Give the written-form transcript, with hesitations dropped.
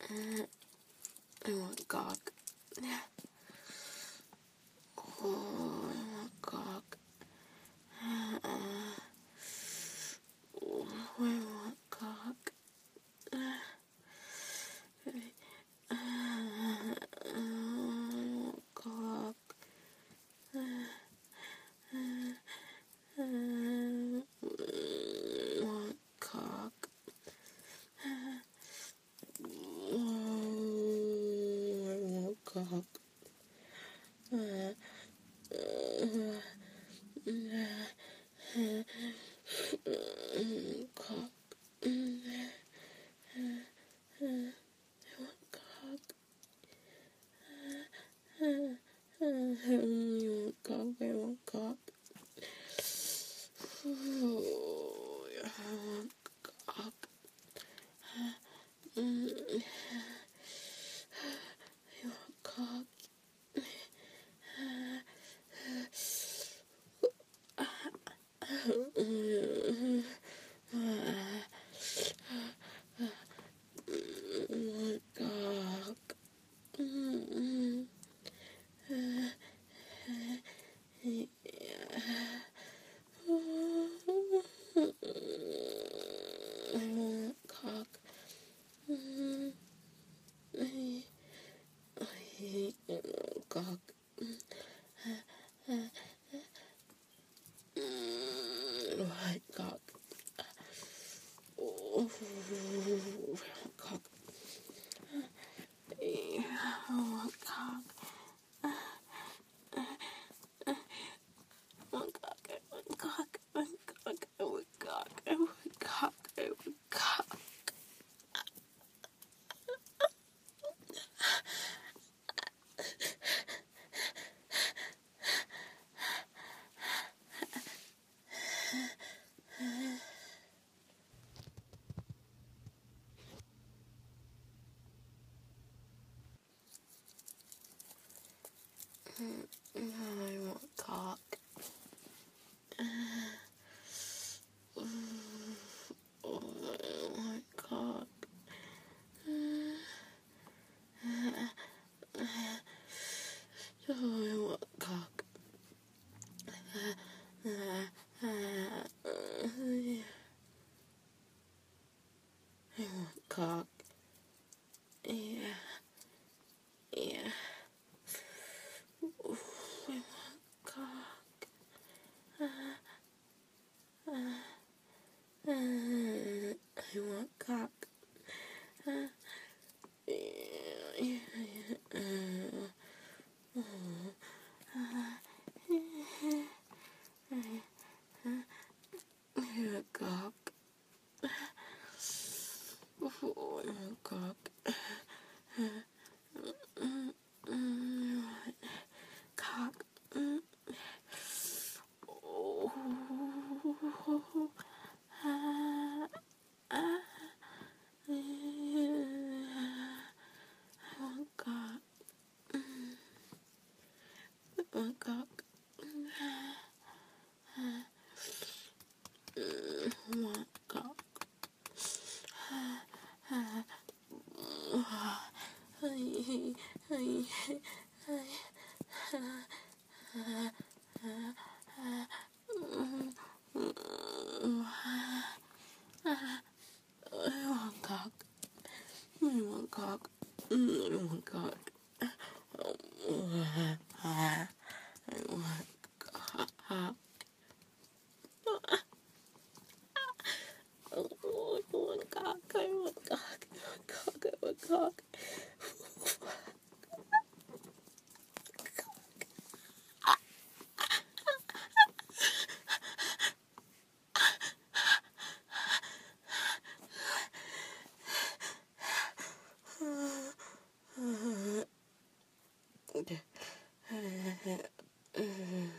I want cock. Oh, I want cock. Oh, I want cock. I want cock. I want cock. Oh, I want cock. Cock. I want cock. I want cock. Oh, I want cock. I want cock. Cock. Right, cock. Oh, cock. Oh, cock. Oh, cock. Oh, cock. Oh, cock. Oh, cock. Oh, cock. Oh, cock. I want cock. Oh, I want cock. Oh, I want cock. I want cock. Yeah. Yeah. Ooh, I want cock. I want cock. Cock. Oh, I want cock. Cock. Oh. I want cock. I want cock. I want cock. I want cock. I want cock. I want cock. I want cock. Oh, I want cock. I want cock. I want cock. I want cock.